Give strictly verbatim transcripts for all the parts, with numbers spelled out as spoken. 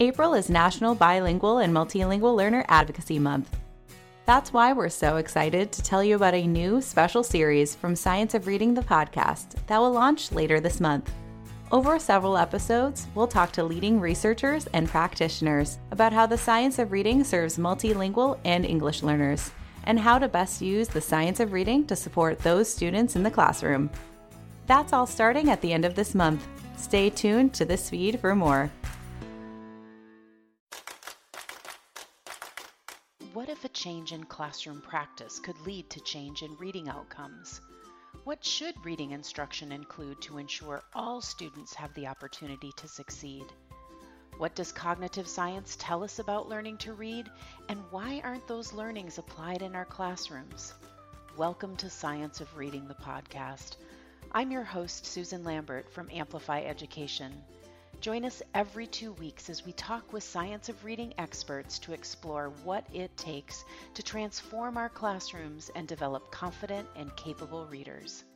April is National Bilingual and Multilingual Learner Advocacy Month. That's why we're so excited to tell you about a new special series from Science of Reading, the podcast, that will launch later this month. Over several episodes, we'll talk to leading researchers and practitioners about how the science of reading serves multilingual and English learners, and how to best use the science of reading to support those students in the classroom. That's all starting at the end of this month. Stay tuned to this feed for more. What if a change in classroom practice could lead to change in reading outcomes? What should reading instruction include to ensure all students have the opportunity to succeed? What does cognitive science tell us about learning to read, and why aren't those learnings applied in our classrooms? Welcome to Science of Reading, the podcast. I'm your host, Susan Lambert from Amplify Education. Join us every two weeks as we talk with Science of Reading experts to explore what it takes to transform our classrooms and develop confident and capable readers.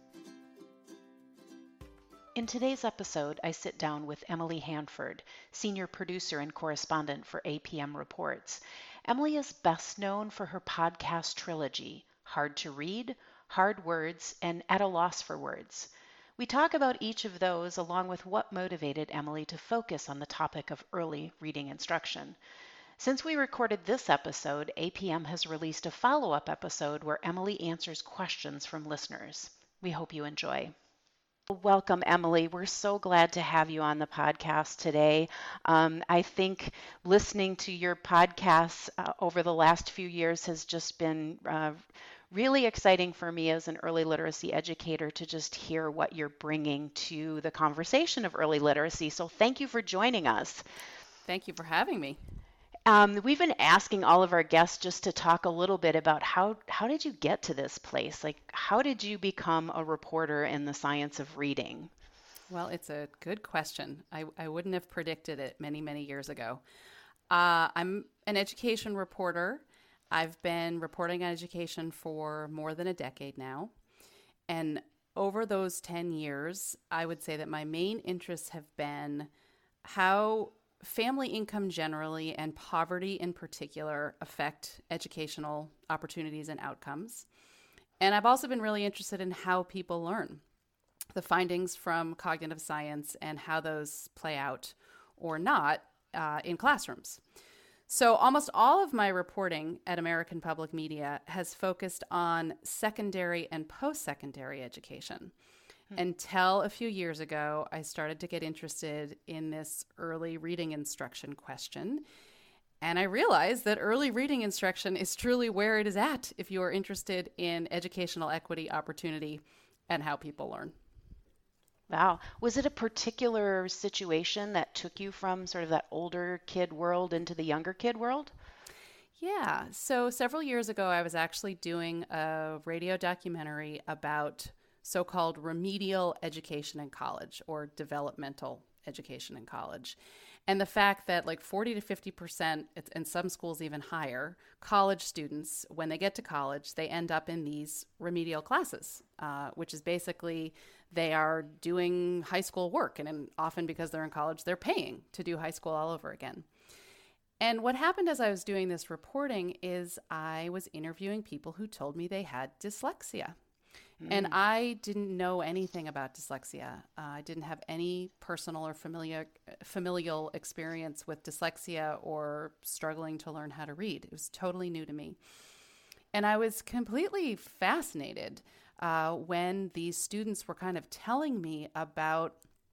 In today's episode, I sit down with Emily Hanford, senior producer and correspondent for A P M Reports. Emily is best known for her podcast trilogy, Hard to Read, Hard Words, and At a Loss for Words. We talk about each of those along with what motivated Emily to focus on the topic of early reading instruction. Since we recorded this episode, A P M has released a follow-up episode where Emily answers questions from listeners. We hope you enjoy. Welcome, Emily. We're so glad to have you on the podcast today. Um, I think listening to your podcasts uh, over the last few years has just been uh, really exciting for me as an early literacy educator to just hear what you're bringing to the conversation of early literacy. So thank you for joining us. Thank you for having me. Um, we've been asking all of our guests just to talk a little bit about how, how did you get to this place? Like, how did you become a reporter in the science of reading? Well, it's a good question. I, I wouldn't have predicted it many, many years ago. Uh, I'm an education reporter. I've been reporting on education for more than a decade now. And over those ten years, I would say that my main interests have been how family income generally and poverty in particular affect educational opportunities and outcomes. And I've also been really interested in how people learn, the findings from cognitive science and how those play out or not uh, in classrooms. So almost all of my reporting at American Public Media has focused on secondary and post-secondary education. Hmm. Until a few years ago, I started to get interested in this early reading instruction question. And I realized that early reading instruction is truly where it is at if you are interested in educational equity, opportunity, and how people learn. Wow. Was it a particular situation that took you from sort of that older kid world into the younger kid world? Yeah. So several years ago, I was actually doing a radio documentary about so-called remedial education in college or developmental education in college. And the fact that like forty to fifty percent, and some schools even higher, college students, when they get to college, they end up in these remedial classes, uh, which is basically they are doing high school work. And then often because they're in college, they're paying to do high school all over again. And what happened as I was doing this reporting is I was interviewing people who told me they had dyslexia. Mm. And I didn't know anything about dyslexia. Uh, I didn't have any personal or familiar, familial experience with dyslexia or struggling to learn how to read. It was totally new to me. And I was completely fascinated uh, when these students were kind of telling me about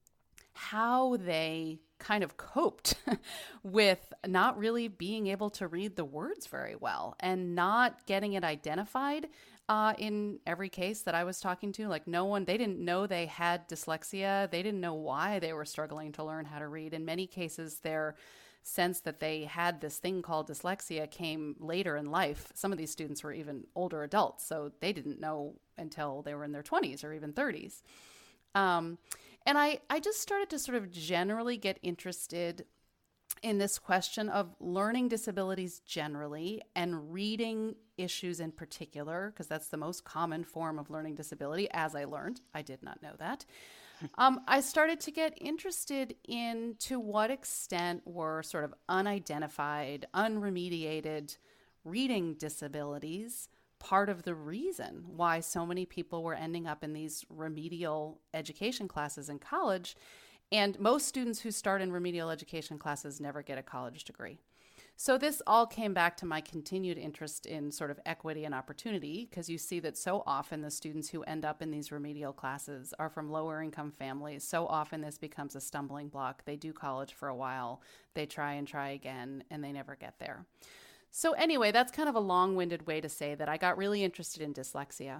how they kind of coped with not really being able to read the words very well and not getting it identified uh, in every case that I was talking to. Like no one, they didn't know they had dyslexia. They didn't know why they were struggling to learn how to read. In many cases, their sense that they had this thing called dyslexia came later in life. Some of these students were even older adults, so they didn't know until they were in their twenties or even thirties. Um, and I, I just started to sort of generally get interested in this question of learning disabilities generally and reading issues in particular, because that's the most common form of learning disability, as I learned. I did not know that. Um, I started to get interested in to what extent were sort of unidentified, unremediated reading disabilities part of the reason why so many people were ending up in these remedial education classes in college. And most students who start in remedial education classes never get a college degree. So this all came back to my continued interest in sort of equity and opportunity, because you see that so often the students who end up in these remedial classes are from lower income families. So often this becomes a stumbling block. They do college for a while, they try and try again, and they never get there. So anyway, that's kind of a long-winded way to say that I got really interested in dyslexia.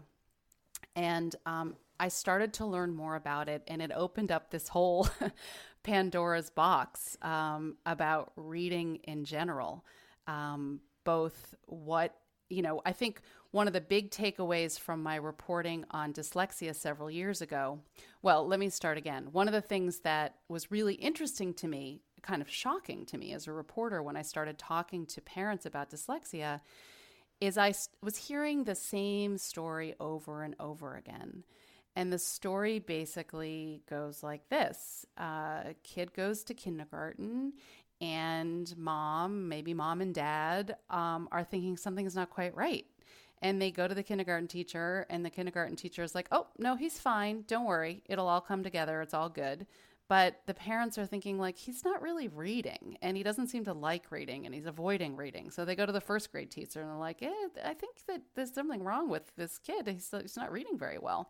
And um, I started to learn more about it, and it opened up this whole Pandora's box um, about reading in general. Um, both what, you know, I think one of the big takeaways from my reporting on dyslexia several years ago, well, let me start again. One of the things that was really interesting to me, kind of shocking to me as a reporter when I started talking to parents about dyslexia, is I was hearing the same story over and over again. And the story basically goes like this. Uh, a kid goes to kindergarten and mom, maybe mom and dad, um, are thinking something's not quite right. And they go to the kindergarten teacher, and the kindergarten teacher is like, oh, no, he's fine. Don't worry. It'll all come together. It's all good. But the parents are thinking, like, he's not really reading, and he doesn't seem to like reading, and he's avoiding reading. So they go to the first grade teacher, and they're like, eh, I think that there's something wrong with this kid. He's, he's not reading very well.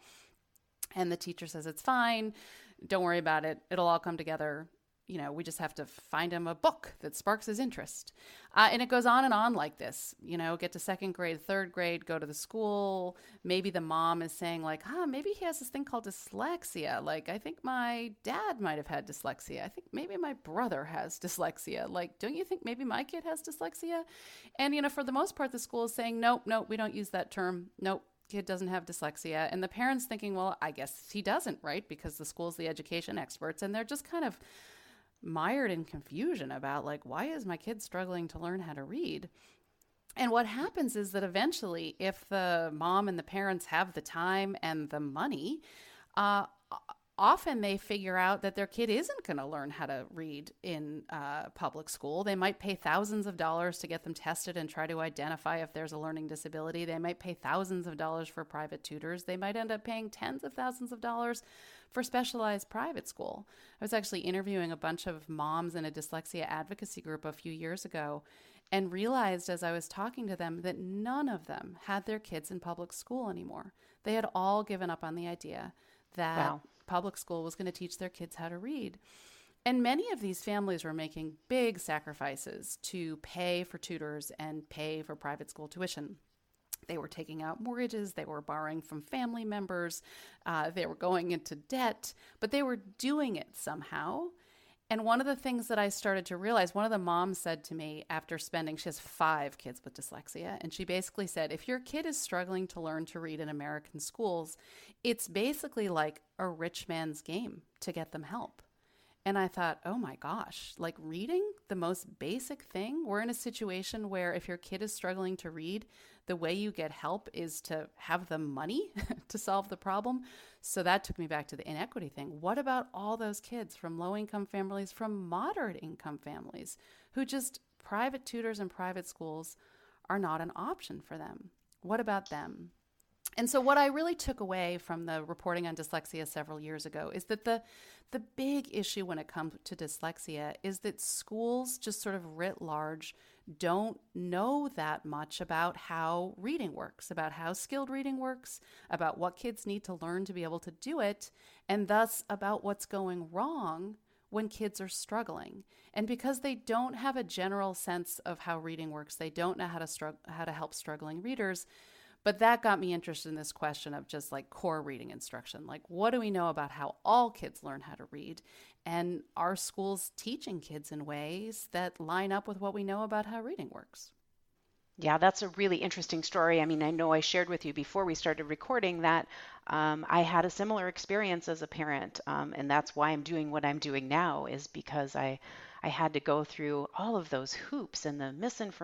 And the teacher says, it's fine. Don't worry about it. It'll all come together. You know, we just have to find him a book that sparks his interest. Uh, and it goes on and on like this, you know, get to second grade, third grade, go to the school. Maybe the mom is saying like, huh, maybe he has this thing called dyslexia. Like, I think my dad might have had dyslexia. I think maybe my brother has dyslexia. Like, don't you think maybe my kid has dyslexia? And, you know, for the most part, the school is saying, nope, nope, we don't use that term. Nope. Kid doesn't have dyslexia. And the parents thinking, well, I guess he doesn't, right? Because the school's the education experts, and they're just kind of mired in confusion about like, why is my kid struggling to learn how to read? And what happens is that eventually, if the mom and the parents have the time and the money, uh, often they figure out that their kid isn't going to learn how to read in uh, public school. They might pay thousands of dollars to get them tested and try to identify if there's a learning disability. They might pay thousands of dollars for private tutors. They might end up paying tens of thousands of dollars for specialized private school. I was actually interviewing a bunch of moms in a dyslexia advocacy group a few years ago, and realized as I was talking to them that none of them had their kids in public school anymore. They had all given up on the idea that wow. public school was going to teach their kids how to read. And many of these families were making big sacrifices to pay for tutors and pay for private school tuition. They were taking out mortgages, they were borrowing from family members, uh, they were going into debt, but they were doing it somehow. And one of the things that I started to realize, one of the moms said to me after spending, she has five kids with dyslexia, and she basically said, if your kid is struggling to learn to read in American schools, it's basically like a rich man's game to get them help. And I thought, oh my gosh, like reading, the most basic thing? We're in a situation where if your kid is struggling to read, the way you get help is to have the money to solve the problem. So that took me back to the inequity thing. What about all those kids from low-income families, from moderate-income families, who just private tutors and private schools are not an option for them? What about them? And so what I really took away from the reporting on dyslexia several years ago is that the the big issue when it comes to dyslexia is that schools just sort of writ large don't know that much about how reading works, about how skilled reading works, about what kids need to learn to be able to do it, and thus about what's going wrong when kids are struggling. And because they don't have a general sense of how reading works, they don't know how to struggle, how to help struggling readers. But that got me interested in this question of just like core reading instruction. Like, what do we know about how all kids learn how to read? And are schools teaching kids in ways that line up with what we know about how reading works? Yeah, that's a really interesting story. I mean, I know I shared with you before we started recording that um, I had a similar experience as a parent. Um, and that's why I'm doing what I'm doing now, is because I, I had to go through all of those hoops and the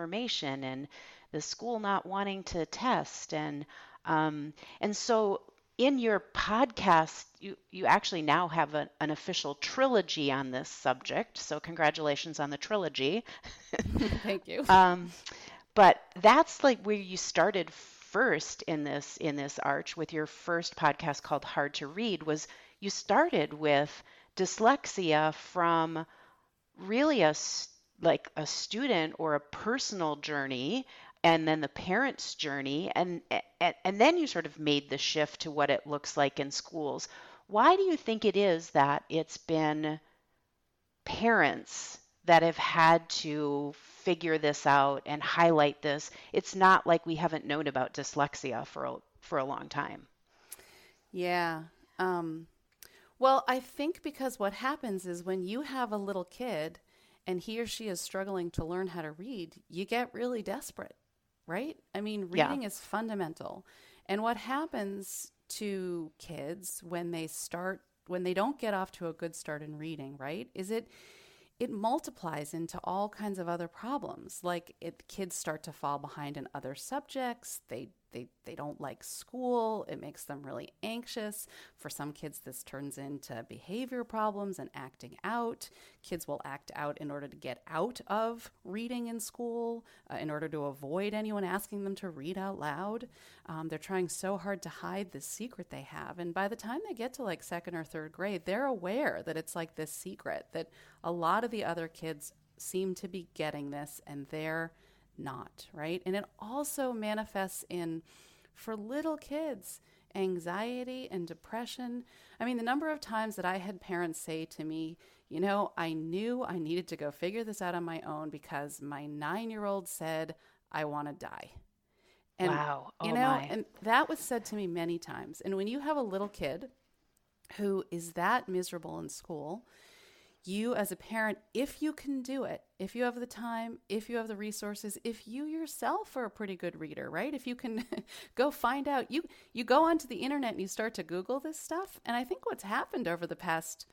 misinformation and the school not wanting to test. And um, and so in your podcast, you, you actually now have a, an official trilogy on this subject. So congratulations on the trilogy. Thank you. Um, but that's like where you started first in this in this arch with your first podcast called Hard to Read. Was you started with dyslexia from really a like a student or a personal journey, and then the parents' journey, and, and and then you sort of made the shift to what it looks like in schools. Why do you think it is that it's been parents that have had to figure this out and highlight this? It's not like we haven't known about dyslexia for a, for a long time. Yeah. Um, well, I think because what happens is when you have a little kid and he or she is struggling to learn how to read, you get really desperate, right? I mean, reading yeah. is fundamental. And what happens to kids when they start, when they don't get off to a good start in reading, right, is it it multiplies into all kinds of other problems. Like it, kids start to fall behind in other subjects. They They, they don't like school. It makes them really anxious. For some kids, this turns into behavior problems and acting out. Kids will act out in order to get out of reading in school, uh, in order to avoid anyone asking them to read out loud. Um, they're trying so hard to hide this secret they have. And by the time they get to like second or third grade, they're aware that it's like this secret, that a lot of the other kids seem to be getting this and they're not, right? And it also manifests in, for little kids, anxiety and depression. I mean, the number of times that I had parents say to me, you know, I knew I needed to go figure this out on my own because my nine-year-old said, I want to die. And, wow. Oh you know, my. And that was said to me many times. And when you have a little kid who is that miserable in school, you as a parent, if you can do it, if you have the time, if you have the resources, if you yourself are a pretty good reader, right? If you can go find out, you, you go onto the internet and you start to Google this stuff. And I think what's happened over the past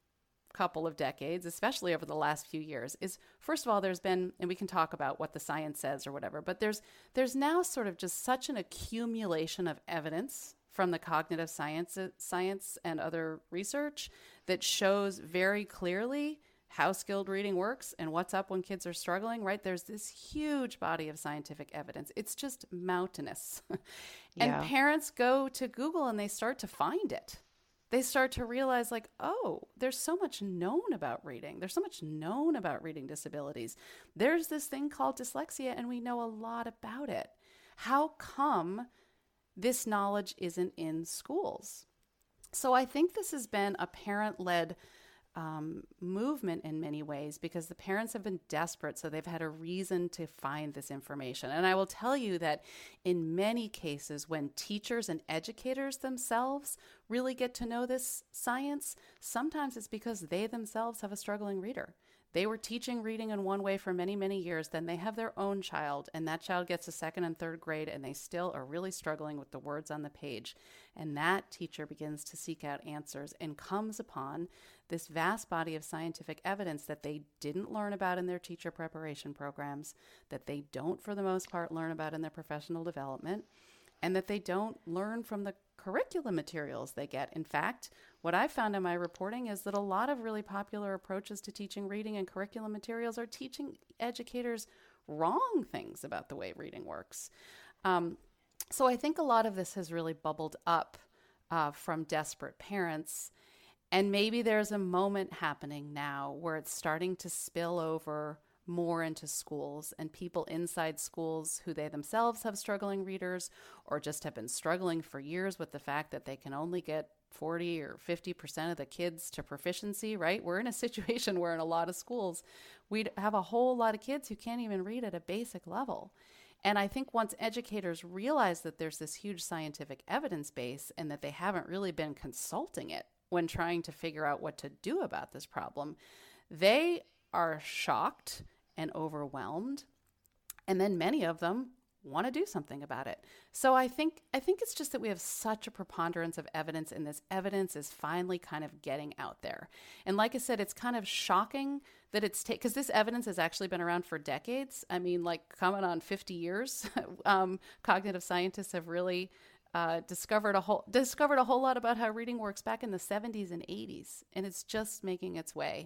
couple of decades, especially over the last few years, is first of all, there's been, and we can talk about what the science says or whatever, but there's there's now sort of just such an accumulation of evidence from the cognitive science, science and other research that shows very clearly how skilled reading works and what's up when kids are struggling, right? There's this huge body of scientific evidence. It's just mountainous. And yeah. parents go to Google and they start to find it. They start to realize like, oh, there's so much known about reading. There's so much known about reading disabilities. There's this thing called dyslexia and we know a lot about it. How come this knowledge isn't in schools? So I think this has been a parent-led um, movement in many ways because the parents have been desperate, so they've had a reason to find this information. And I will tell you that in many cases, when teachers and educators themselves really get to know this science, sometimes it's because they themselves have a struggling reader. They were teaching reading in one way for many, many years. Then they have their own child, and that child gets to second and third grade, and they still are really struggling with the words on the page. And that teacher begins to seek out answers and comes upon this vast body of scientific evidence that they didn't learn about in their teacher preparation programs, that they don't, for the most part, learn about in their professional development, and that they don't learn from the curriculum materials they get. In fact, what I found in my reporting is that a lot of really popular approaches to teaching reading and curriculum materials are teaching educators wrong things about the way reading works. Um, so I think a lot of this has really bubbled up uh, from desperate parents. And maybe there's a moment happening now where it's starting to spill over more into schools, and people inside schools who they themselves have struggling readers or just have been struggling for years with the fact that they can only get forty or fifty percent of the kids to proficiency, right? We're in a situation where in a lot of schools, we have a whole lot of kids who can't even read at a basic level. And I think once educators realize that there's this huge scientific evidence base and that they haven't really been consulting it when trying to figure out what to do about this problem, they are shocked and overwhelmed. And then many of them want to do something about it. So I think I think it's just that we have such a preponderance of evidence, and this evidence is finally kind of getting out there. And like I said, it's kind of shocking that it's taken, because this evidence has actually been around for decades. I mean, like coming on fifty years, um, cognitive scientists have really uh, discovered a whole discovered a whole lot about how reading works back in the seventies and eighties, and it's just making its way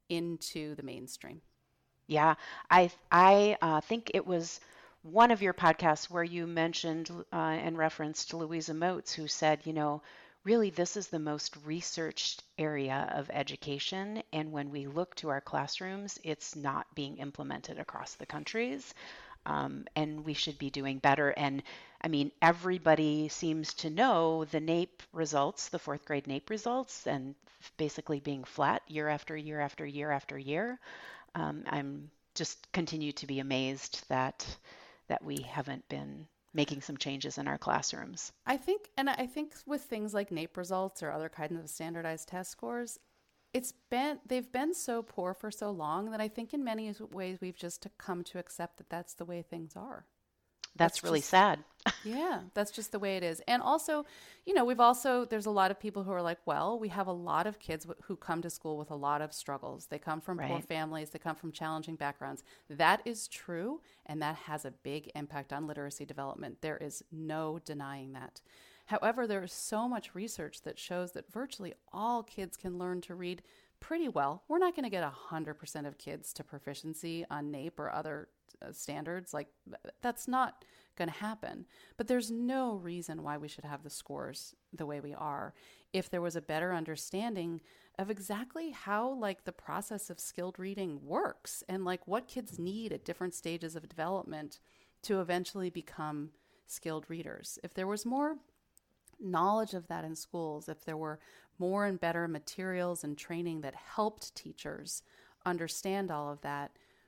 into the mainstream. Yeah, I I uh, think it was one of your podcasts where you mentioned uh, and referenced Louisa Moats, who said, you know, really this is the most researched area of education, and when we look to our classrooms, it's not being implemented across the countries, um, and we should be doing better. And I mean, everybody seems to know the NAEP results, the fourth grade NAEP results, and basically being flat year after year after year after year. Um, I'm just continue to be amazed that that we haven't been making some changes in our classrooms. I think, and I think with things like NAEP results or other kinds of standardized test scores, it's been they've been so poor for so long that I think in many ways we've just come to accept that that's the way things are. That's, that's really just, sad. Yeah, that's just the way it is. And also, you know, we've also, there's a lot of people who are like, well, we have a lot of kids w- who come to school with a lot of struggles. They come from right. poor families. They come from challenging backgrounds. That is true. And that has a big impact on literacy development. There is no denying that. However, there is so much research that shows that virtually all kids can learn to read pretty well. We're not going to get one hundred percent of kids to proficiency on NAEP or other uh, standards. Like, th- that's not going to happen. But there's no reason why we should have the scores the way we are if there was a better understanding of exactly how, like, the process of skilled reading works and, like, what kids need at different stages of development to eventually become skilled readers. If there was more knowledge of that in schools, if there were more and better materials and training that helped teachers understand all of that,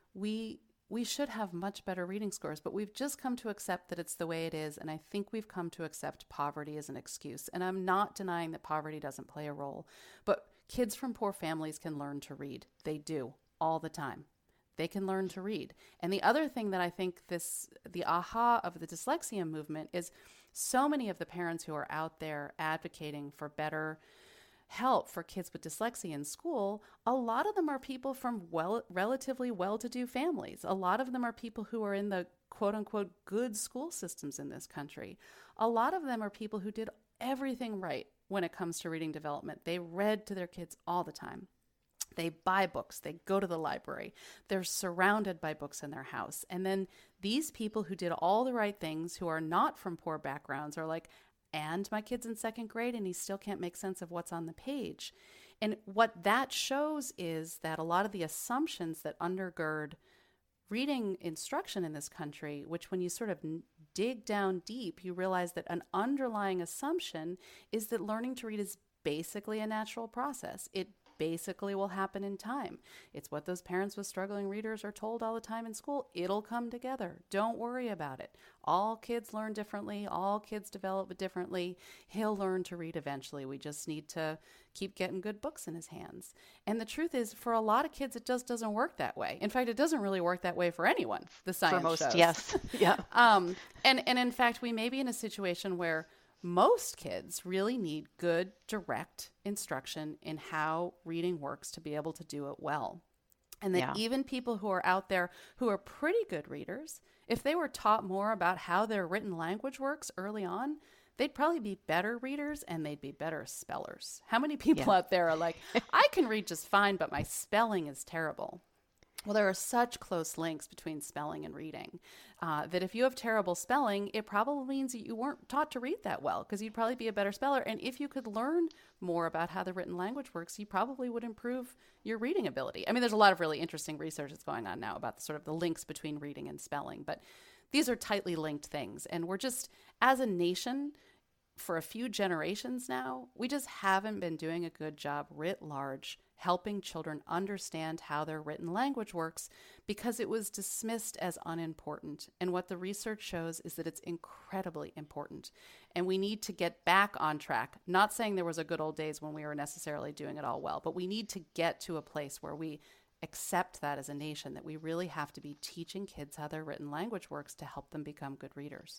we we should have much better reading scores. But we've just come to accept that it's the way it is, and I think we've come to accept poverty as an excuse. And I'm not denying that poverty doesn't play a role, but kids from poor families can learn to read. They do all the time. They can learn to read. And the other thing that I think this, the aha of the dyslexia movement is so many of the parents who are out there advocating for better help for kids with dyslexia in school, a lot of them are people from well, relatively well-to-do families. A lot of them are people who are in the quote-unquote good school systems in this country. A lot of them are people who did everything right when it comes to reading development. They read to their kids all the time. They buy books. They go to the library. They're surrounded by books in their house. And then these people who did all the right things, who are not from poor backgrounds, are like, and my kid's in second grade and he still can't make sense of what's on the page. And what that shows is that a lot of the assumptions that undergird reading instruction in this country, which when you sort of dig down deep, you realize that an underlying assumption is that learning to read is basically a natural process. It basically will happen in time. It's what those parents with struggling readers are told all the time in school. It'll come together. Don't worry about it. All kids learn differently. All kids develop differently. He'll learn to read eventually. We just need to keep getting good books in his hands. And the truth is, for a lot of kids, it just doesn't work that way. In fact, it doesn't really work that way for anyone, the science For most, shows. yes. Yeah. um, and, and in fact, we may be in a situation where most kids really need good, direct instruction in how reading works to be able to do it well. And that yeah. even people who are out there who are pretty good readers, if they were taught more about how their written language works early on, they'd probably be better readers and they'd be better spellers. How many people yeah. out there are like, I can read just fine, but my spelling is terrible? Well, there are such close links between spelling and reading uh, that if you have terrible spelling, it probably means that you weren't taught to read that well, because you'd probably be a better speller. And if you could learn more about how the written language works, you probably would improve your reading ability. I mean, there's a lot of really interesting research that's going on now about the, sort of the links between reading and spelling, but these are tightly linked things. And we're just, as a nation, for a few generations now, we just haven't been doing a good job writ large helping children understand how their written language works because it was dismissed as unimportant. And what the research shows is that it's incredibly important. And we need to get back on track. Not saying there was a good old days when we were necessarily doing it all well, but we need to get to a place where we accept that as a nation, that we really have to be teaching kids how their written language works to help them become good readers.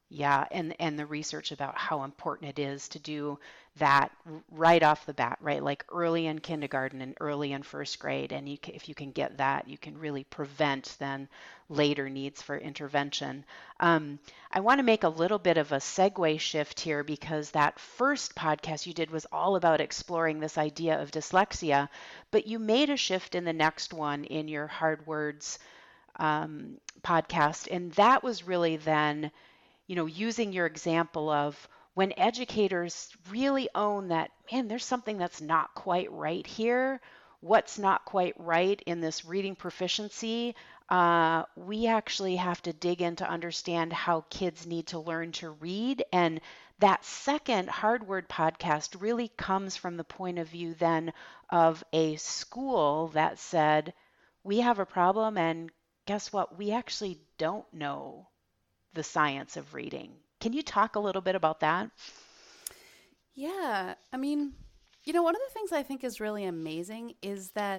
Yeah, and and the research about how important it is to do that right off the bat, right? Like early in kindergarten and early in first grade, and you can, if you can get that, you can really prevent then later needs for intervention. Um, I want to make a little bit of a segue shift here because that first podcast you did was all about exploring this idea of dyslexia, but you made a shift in the next one in your Hard Words um, podcast, and that was really then, you know, using your example of when educators really own that, man, there's something that's not quite right here. What's not quite right in this reading proficiency? Uh, we actually have to dig in to understand how kids need to learn to read. And that second Hard Word podcast really comes from the point of view then of a school that said, we have a problem, and guess what? We actually don't know the science of reading. Can you talk a little bit about that? Yeah, I mean, you know, one of the things I think is really amazing is that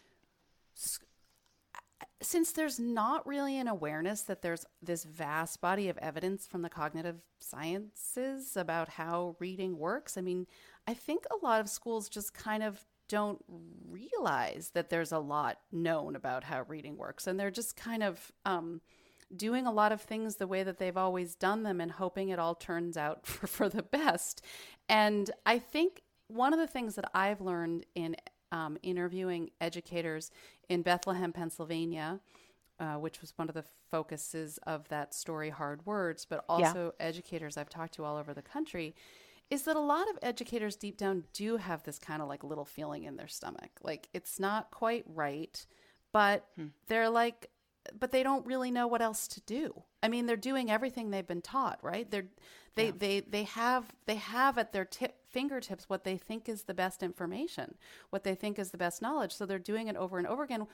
since there's not really an awareness that there's this vast body of evidence from the cognitive sciences about how reading works, I mean, I think a lot of schools just kind of don't realize that there's a lot known about how reading works. And they're just kind of um, doing a lot of things the way that they've always done them and hoping it all turns out for, for the best. And I think one of the things that I've learned in um, interviewing educators in Bethlehem, Pennsylvania, uh, which was one of the focuses of that story, Hard Words, but also yeah. educators I've talked to all over the country, is that a lot of educators deep down do have this kind of like little feeling in their stomach. Like it's not quite right, but hmm. they're like, but they don't really know what else to do. I mean, they're doing everything they've been taught, right? They're, they, yeah. they, they have, they have at their tip, fingertips what they think is the best information, what they think is the best knowledge. So they're doing it over and over again,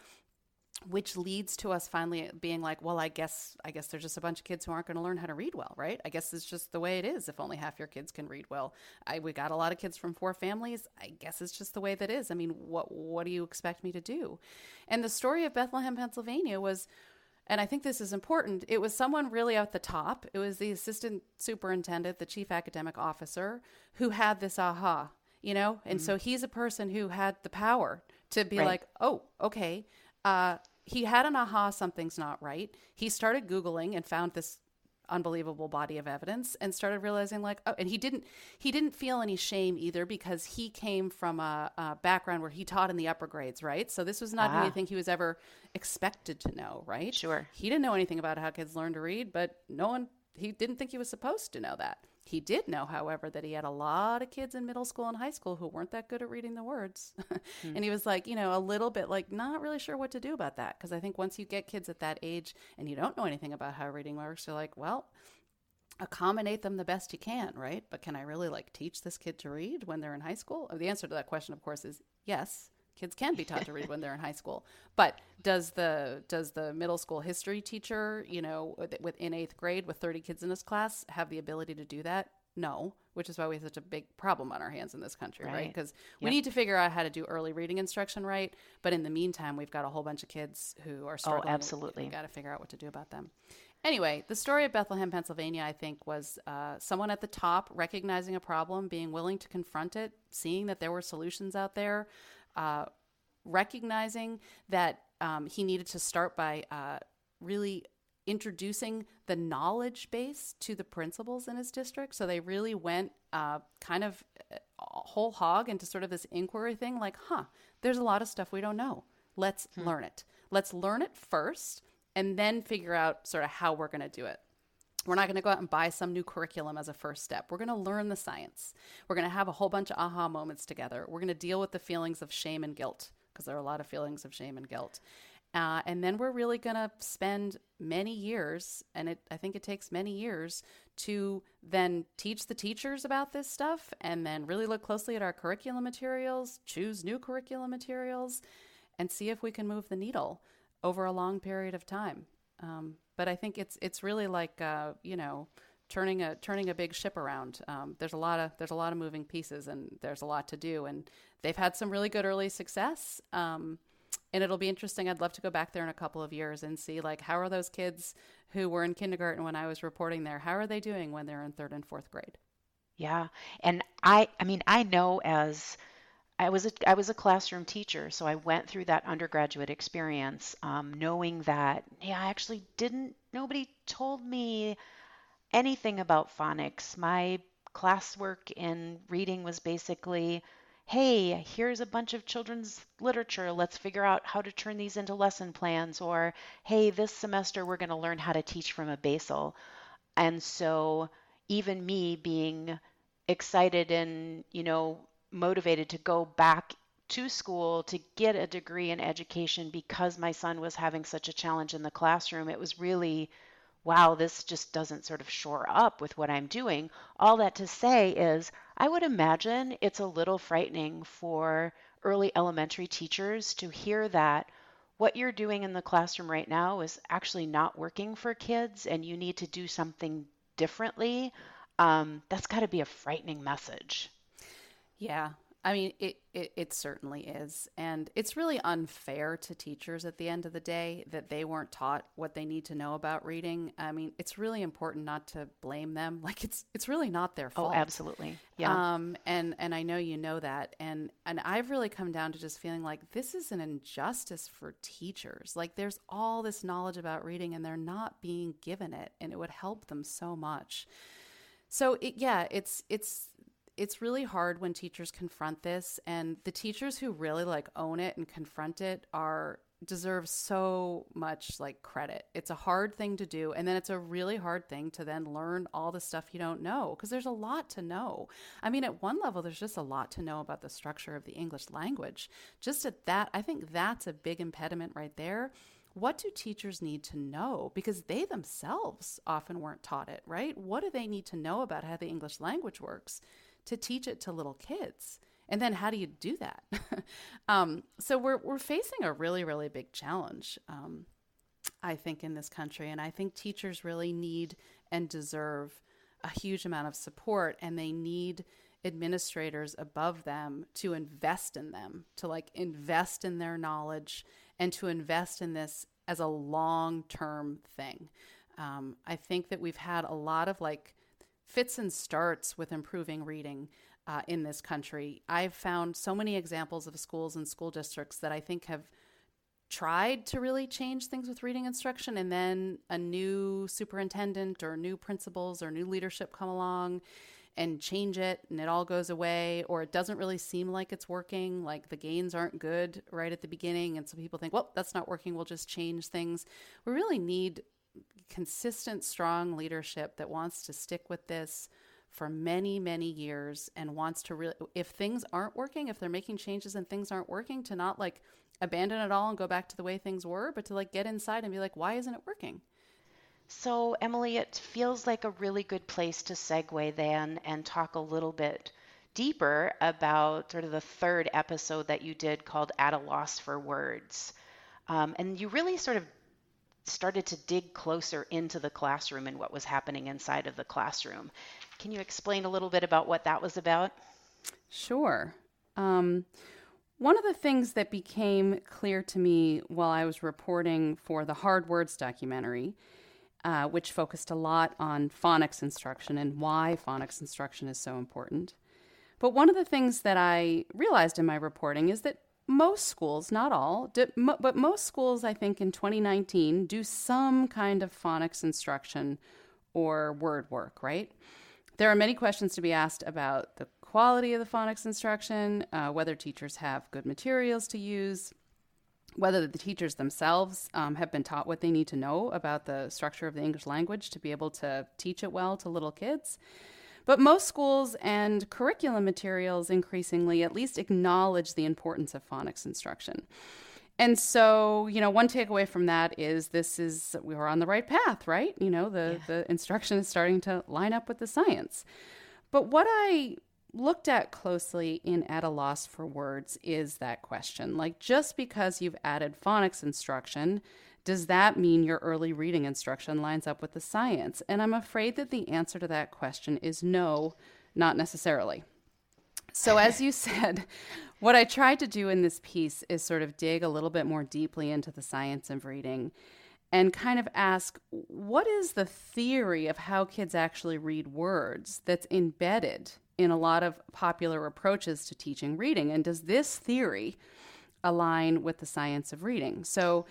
which leads to us finally being like, well, I guess, I guess there's just a bunch of kids who aren't going to learn how to read well, right? I guess it's just the way it is. If only half your kids can read well, I, we got a lot of kids from poor families. I guess it's just the way that is. I mean, what, what do you expect me to do? And the story of Bethlehem, Pennsylvania was, and I think this is important, it was someone really at the top. It was the assistant superintendent, the chief academic officer, who had this aha, you know? And mm-hmm. so he's a person who had the power to be right. like, oh, okay. Uh, he had an aha, something's not right. He started Googling and found this unbelievable body of evidence and started realizing like, oh, and he didn't, he didn't feel any shame either because he came from a, a background where he taught in the upper grades, right? So this was not ah. anything he was ever expected to know, right? Sure. He didn't know anything about how kids learn to read, but no one, he didn't think he was supposed to know that. He did know, however, that he had a lot of kids in middle school and high school who weren't that good at reading the words. hmm. And he was like, you know, a little bit like not really sure what to do about that. Because I think once you get kids at that age and you don't know anything about how reading works, you're like, well, accommodate them the best you can, right? But can I really like teach this kid to read when they're in high school? The answer to that question, of course, is yes. Kids can be taught to read when they're in high school, but does the does the middle school history teacher, you know, with in eighth grade with thirty kids in his class, have the ability to do that? No, which is why we have such a big problem on our hands in this country, right? Because right? we yep. need to figure out how to do early reading instruction right, but in the meantime, we've got a whole bunch of kids who are struggling. Oh, absolutely. We've got to figure out what to do about them. Anyway, the story of Bethlehem, Pennsylvania, I think, was uh, someone at the top recognizing a problem, being willing to confront it, seeing that there were solutions out there, uh, recognizing that um, he needed to start by uh, really introducing the knowledge base to the principals in his district. So they really went uh, kind of whole hog into sort of this inquiry thing, like, huh, there's a lot of stuff we don't know. Let's hmm. learn it. Let's learn it first and then figure out sort of how we're going to do it. We're not going to go out and buy some new curriculum as a first step. We're going to learn the science. We're going to have a whole bunch of aha moments together. We're going to deal with the feelings of shame and guilt, because there are a lot of feelings of shame and guilt. Uh, and then we're really going to spend many years, and it, I think it takes many years, to then teach the teachers about this stuff and then really look closely at our curriculum materials, choose new curriculum materials, and see if we can move the needle over a long period of time. Um, but I think it's it's really like, uh, you know, turning a turning a big ship around. Um, there's a lot of there's a lot of moving pieces, and there's a lot to do. And they've had some really good early success. Um, And it'll be interesting. I'd love to go back there in a couple of years and see, like, how are those kids who were in kindergarten when I was reporting there, how are they doing when they're in third and fourth grade? Yeah. And I, I mean, I know as I was a, I was a classroom teacher, so I went through that undergraduate experience, um, knowing that, yeah, I actually didn't, nobody told me anything about phonics. My classwork in reading was basically, hey, here's a bunch of children's literature. Let's figure out how to turn these into lesson plans. Or, hey, this semester we're going to learn how to teach from a basal. And so even me being excited and, you know, motivated to go back to school to get a degree in education because my son was having such a challenge in the classroom, it was really, wow, this just doesn't sort of shore up with what I'm doing. All that to say is, I would imagine it's a little frightening for early elementary teachers to hear that what you're doing in the classroom right now is actually not working for kids and you need to do something differently. Um, that's got to be a frightening message. Yeah. I mean, it, it, it certainly is. And it's really unfair to teachers at the end of the day that they weren't taught what they need to know about reading. I mean, it's really important not to blame them. Like, it's it's really not their fault. Oh, absolutely. Yeah. Um, and, and I know you know that. And, and I've really come down to just feeling like this is an injustice for teachers. Like, there's all this knowledge about reading and they're not being given it. And it would help them so much. So, it, yeah, it's it's... It's really hard when teachers confront this, and the teachers who really like own it and confront it are deserve so much like credit. It's a hard thing to do, and then it's a really hard thing to then learn all the stuff you don't know, because there's a lot to know. I mean, at one level, there's just a lot to know about the structure of the English language. Just at that, I think that's a big impediment right there. What do teachers need to know? Because they themselves often weren't taught it, right? What do they need to know about how the English language works to teach it to little kids? And then how do you do that? um, so we're we're facing a really, really big challenge, um, I think, in this country. And I think teachers really need and deserve a huge amount of support, and they need administrators above them to invest in them, to like invest in their knowledge and to invest in this as a long-term thing. Um, I think that we've had a lot of like fits and starts with improving reading uh, in this country. I've found so many examples of schools and school districts that I think have tried to really change things with reading instruction, and then a new superintendent or new principals or new leadership come along and change it, and it all goes away, or it doesn't really seem like it's working, like the gains aren't good right at the beginning, and so people think, well, that's not working, we'll just change things. We really need consistent, strong leadership that wants to stick with this for many, many years and wants to really, if things aren't working, if they're making changes and things aren't working, to not like abandon it all and go back to the way things were, but to like get inside and be like, why isn't it working? So, Emily, it feels like a really good place to segue then and talk a little bit deeper about sort of the third episode that you did called At a Loss for Words. Um, and you really sort of started to dig closer into the classroom and what was happening inside of the classroom. Can you explain a little bit about what that was about? Sure. Um, one of the things that became clear to me while I was reporting for the Hard Words documentary, uh, which focused a lot on phonics instruction and why phonics instruction is so important. But one of the things that I realized in my reporting is that most schools, not all, but most schools, I think in twenty nineteen, do some kind of phonics instruction or word work, right? There are many questions to be asked about the quality of the phonics instruction, uh, whether teachers have good materials to use, whether the teachers themselves um, have been taught what they need to know about the structure of the English language to be able to teach it well to little kids. But most schools and curriculum materials increasingly at least acknowledge the importance of phonics instruction. And so, you know, one takeaway from that is this is, we were on the right path, right? You know, the, yeah. the instruction is starting to line up with the science. But what I looked at closely in At a Loss for Words is that question. Like, just because you've added phonics instruction, does that mean your early reading instruction lines up with the science? And I'm afraid that the answer to that question is no, not necessarily. So as you said, what I tried to do in this piece is sort of dig a little bit more deeply into the science of reading and kind of ask, what is the theory of how kids actually read words that's embedded in a lot of popular approaches to teaching reading? And does this theory align with the science of reading? So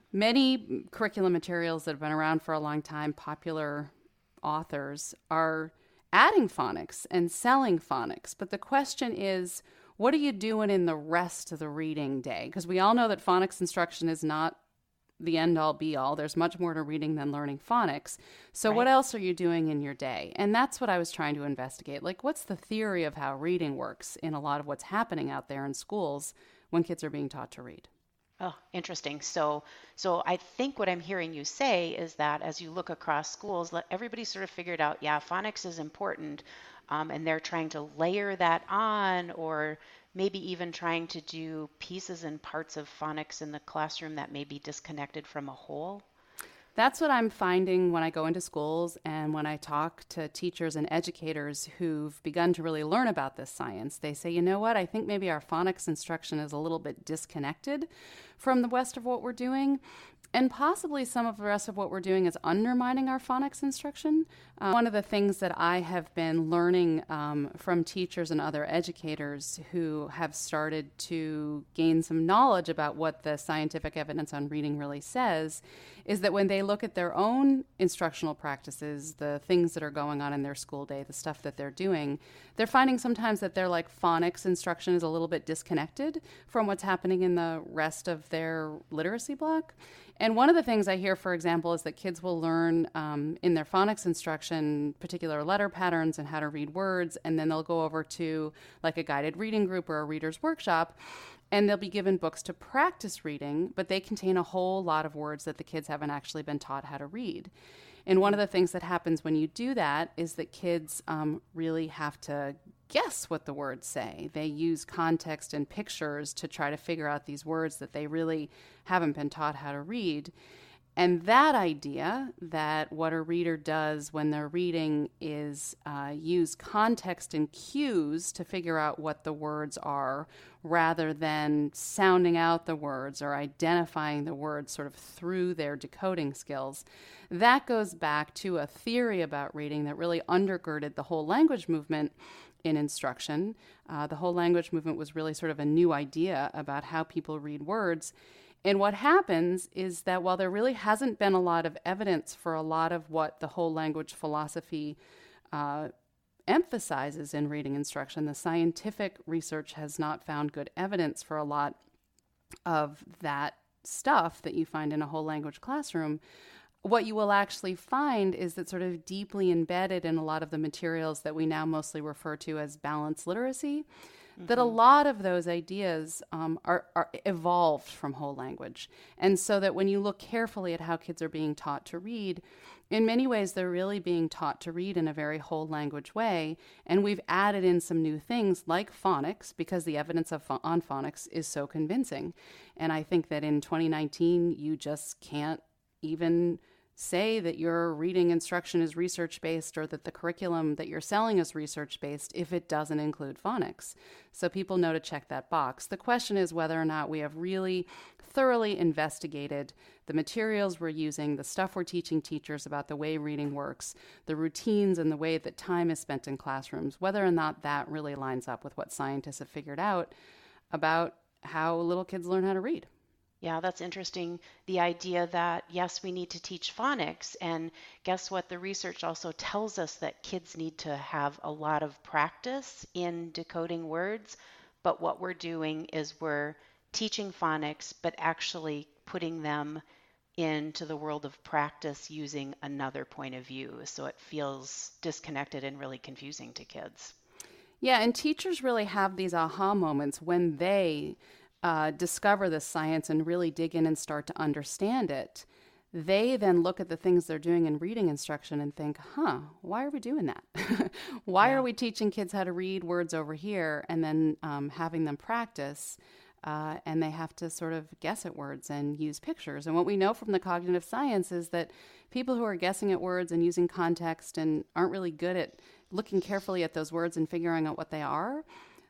many curriculum materials that have been around for a long time, popular authors, are adding phonics and selling phonics. But the question is, what are you doing in the rest of the reading day? Because we all know that phonics instruction is not the end-all be-all. There's much more to reading than learning phonics. So right. What else are you doing in your day? And that's what I was trying to investigate. Like, what's the theory of how reading works in a lot of what's happening out there in schools when kids are being taught to read? Oh, interesting. So, so I think what I'm hearing you say is that as you look across schools, let everybody sort of figured out, yeah, phonics is important, um, and they're trying to layer that on, or maybe even trying to do pieces and parts of phonics in the classroom that may be disconnected from a whole. That's what I'm finding when I go into schools and when I talk to teachers and educators who've begun to really learn about this science. They say, you know what, I think maybe our phonics instruction is a little bit disconnected from the rest of what we're doing. And possibly some of the rest of what we're doing is undermining our phonics instruction. Uh, one of the things that I have been learning um, from teachers and other educators who have started to gain some knowledge about what the scientific evidence on reading really says is that when they look at their own instructional practices, the things that are going on in their school day, the stuff that they're doing, they're finding sometimes that their like phonics instruction is a little bit disconnected from what's happening in the rest of their literacy block. And one of the things I hear, for example, is that kids will learn um, in their phonics instruction particular letter patterns and how to read words, and then they'll go over to like a guided reading group or a reader's workshop, and they'll be given books to practice reading, but they contain a whole lot of words that the kids haven't actually been taught how to read. And one of the things that happens when you do that is that kids um, really have to guess what the words say. They use context and pictures to try to figure out these words that they really haven't been taught how to read. And that idea that what a reader does when they're reading is uh, use context and cues to figure out what the words are rather than sounding out the words or identifying the words sort of through their decoding skills, that goes back to a theory about reading that really undergirded the whole language movement in instruction. Uh, the whole language movement was really sort of a new idea about how people read words. And what happens is that while there really hasn't been a lot of evidence for a lot of what the whole language philosophy uh, emphasizes in reading instruction, the scientific research has not found good evidence for a lot of that stuff that you find in a whole language classroom. What you will actually find is that sort of deeply embedded in a lot of the materials that we now mostly refer to as balanced literacy, mm-hmm. that a lot of those ideas um, are, are evolved from whole language. And so that when you look carefully at how kids are being taught to read, in many ways they're really being taught to read in a very whole language way. And we've added in some new things like phonics because the evidence of ph- on phonics is so convincing. And I think that in twenty nineteen, you just can't even say that your reading instruction is research-based or that the curriculum that you're selling is research-based if it doesn't include phonics. So people know to check that box. The question is whether or not we have really thoroughly investigated the materials we're using, the stuff we're teaching teachers about the way reading works, the routines and the way that time is spent in classrooms, whether or not that really lines up with what scientists have figured out about how little kids learn how to read. Yeah, that's interesting. The idea that, yes, we need to teach phonics. And guess what? The research also tells us that kids need to have a lot of practice in decoding words. But what we're doing is we're teaching phonics, but actually putting them into the world of practice using another point of view. So it feels disconnected and really confusing to kids. Yeah, and teachers really have these aha moments when they Uh, discover this science and really dig in and start to understand it. They then look at the things they're doing in reading instruction and think, huh, why are we doing that? Why yeah. are we teaching kids how to read words over here and then um, having them practice uh, and they have to sort of guess at words and use pictures? And what we know from the cognitive science is that people who are guessing at words and using context and aren't really good at looking carefully at those words and figuring out what they are,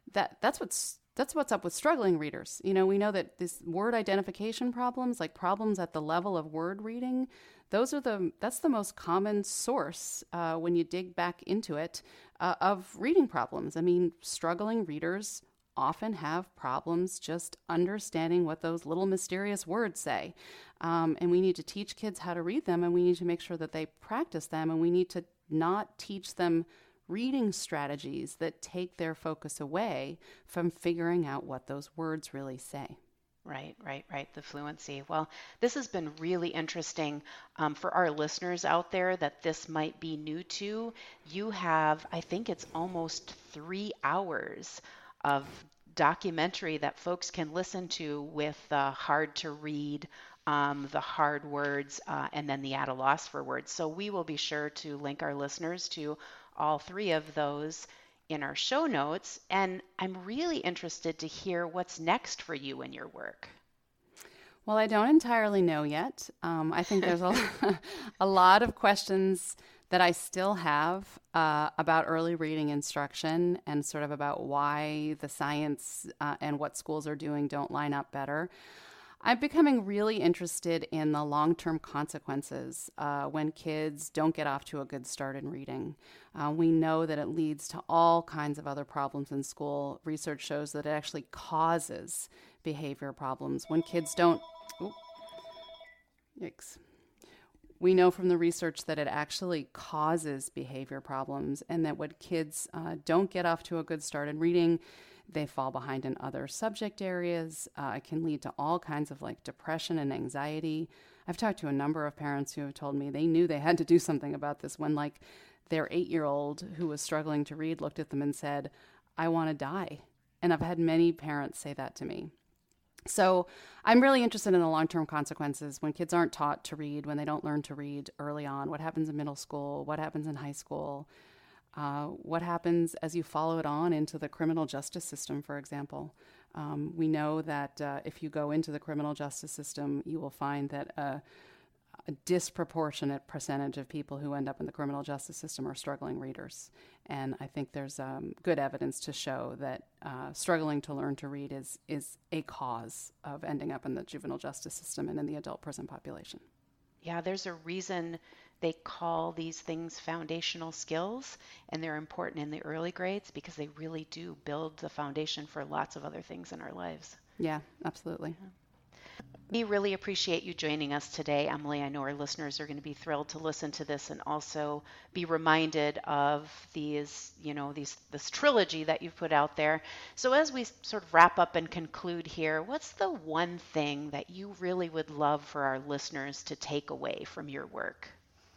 that that's what's that's what's up with struggling readers. You know, we know that this word identification problems, like problems at the level of word reading, those are the that's the most common source uh, when you dig back into it uh, of reading problems. I mean, struggling readers often have problems just understanding what those little mysterious words say. Um, and we need to teach kids how to read them, and we need to make sure that they practice them, and we need to not teach them reading strategies that take their focus away from figuring out what those words really say. Right, right, right. The fluency. Well, this has been really interesting um, for our listeners out there that this might be new to. You have, I think it's almost three hours of documentary that folks can listen to with uh, hard to read, um, the hard words, uh, and then the at a loss for words. So we will be sure to link our listeners to all three of those in our show notes. And I'm really interested to hear what's next for you in your work. Well, I don't entirely know yet. Um, I think there's a, a lot of questions that I still have uh, about early reading instruction and sort of about why the science uh, and what schools are doing don't line up better. I'm becoming really interested in the long-term consequences uh, when kids don't get off to a good start in reading. Uh, we know that it leads to all kinds of other problems in school. Research shows that it actually causes behavior problems when kids don't... Oh, yikes. We know from the research that it actually causes behavior problems, and that when kids uh, don't get off to a good start in reading, they fall behind in other subject areas. Uh, it can lead to all kinds of like depression and anxiety. I've talked to a number of parents who have told me they knew they had to do something about this when like their eight-year-old who was struggling to read looked at them and said, "I want to die." And I've had many parents say that to me. So I'm really interested in the long-term consequences when kids aren't taught to read, when they don't learn to read early on. What happens in middle school? What happens in high school? Uh, what happens as you follow it on into the criminal justice system, for example? Um, we know that uh, if you go into the criminal justice system, you will find that a, a disproportionate percentage of people who end up in the criminal justice system are struggling readers. And I think there's um, good evidence to show that uh, struggling to learn to read is, is a cause of ending up in the juvenile justice system and in the adult prison population. Yeah, there's a reason they call these things foundational skills, and they're important in the early grades because they really do build the foundation for lots of other things in our lives. Yeah, absolutely. Yeah. We really appreciate you joining us today, Emily. I know our listeners are going to be thrilled to listen to this and also be reminded of these, you know, these this trilogy that you've put out there. So as we sort of wrap up and conclude here, what's the one thing that you really would love for our listeners to take away from your work?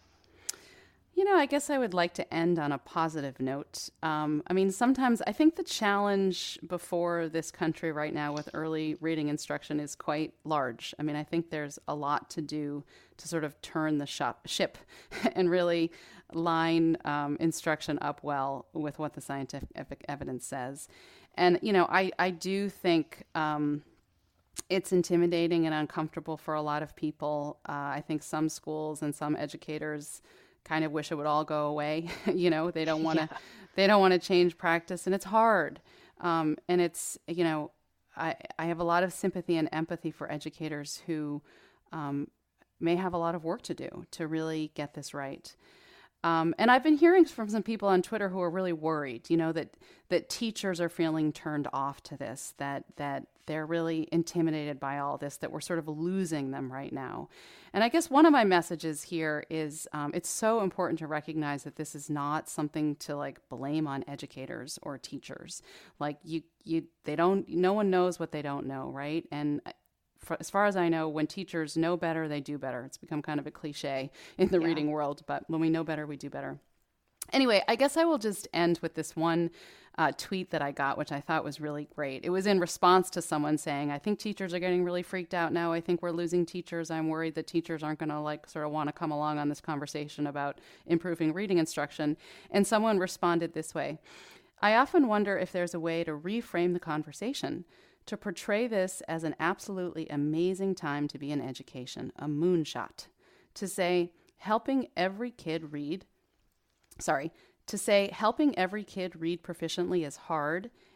You know, I guess I would like to end on a positive note. Um, I mean, sometimes I think the challenge before this country right now with early reading instruction is quite large. I mean, I think there's a lot to do to sort of turn the shop, ship and really line um, instruction up well with what the scientific evidence says. And, you know, I, I do think um, it's intimidating and uncomfortable for a lot of people. Uh, I think some schools and some educators kind of wish it would all go away. You know, they don't want to, yeah. they don't want to change practice, and it's hard. Um, and it's, you know, I, I have a lot of sympathy and empathy for educators who um, may have a lot of work to do to really get this right. Um, and I've been hearing from some people on Twitter who are really worried, you know, that that teachers are feeling turned off to this, that that they're really intimidated by all this, that we're sort of losing them right now. And I guess one of my messages here is um, it's so important to recognize that this is not something to like blame on educators or teachers. Like you, you, they don't, no one knows what they don't know, right? And for, as far as I know, when teachers know better, they do better. It's become kind of a cliche in the yeah. reading world, but when we know better, we do better. Anyway, I guess I will just end with this one uh, tweet that I got, which I thought was really great. It was in response to someone saying, I think teachers are getting really freaked out now. I think we're losing teachers. I'm worried that teachers aren't going to like sort of want to come along on this conversation about improving reading instruction. And someone responded this way: I often wonder if there's a way to reframe the conversation, to portray this as an absolutely amazing time to be in education, a moonshot, to say helping every kid read Sorry, to say helping every kid read proficiently is hard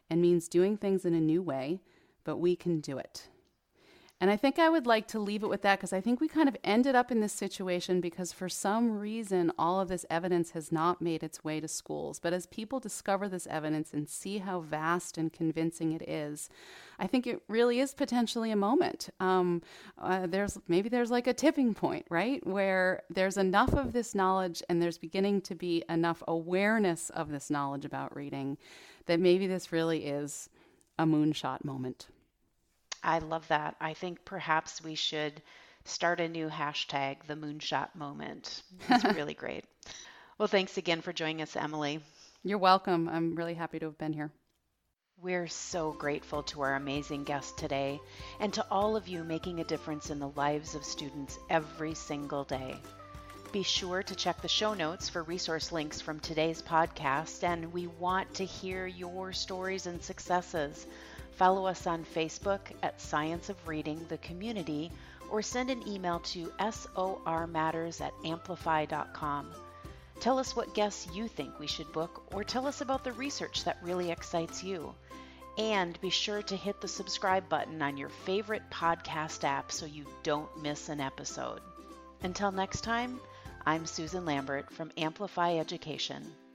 and means doing things in a new way, but we can do it. And I think I would like to leave it with that because I think we kind of ended up in this situation because for some reason, all of this evidence has not made its way to schools. But as people discover this evidence and see how vast and convincing it is, I think it really is potentially a moment. Um, uh, there's maybe there's like a tipping point, right? Where there's enough of this knowledge and there's beginning to be enough awareness of this knowledge about reading that maybe this really is a moonshot moment. I love that. I think perhaps we should start a new hashtag, the Moonshot Moment. It's really great. Well, thanks again for joining us, Emily. You're welcome. I'm really happy to have been here. We're so grateful to our amazing guest today and to all of you making a difference in the lives of students every single day. Be sure to check the show notes for resource links from today's podcast, and we want to hear your stories and successes. Follow us on Facebook at Science of Reading, the community, or send an email to sormatters at amplify dot com. Tell us what guests you think we should book, or tell us about the research that really excites you. And be sure to hit the subscribe button on your favorite podcast app so you don't miss an episode. Until next time, I'm Susan Lambert from Amplify Education.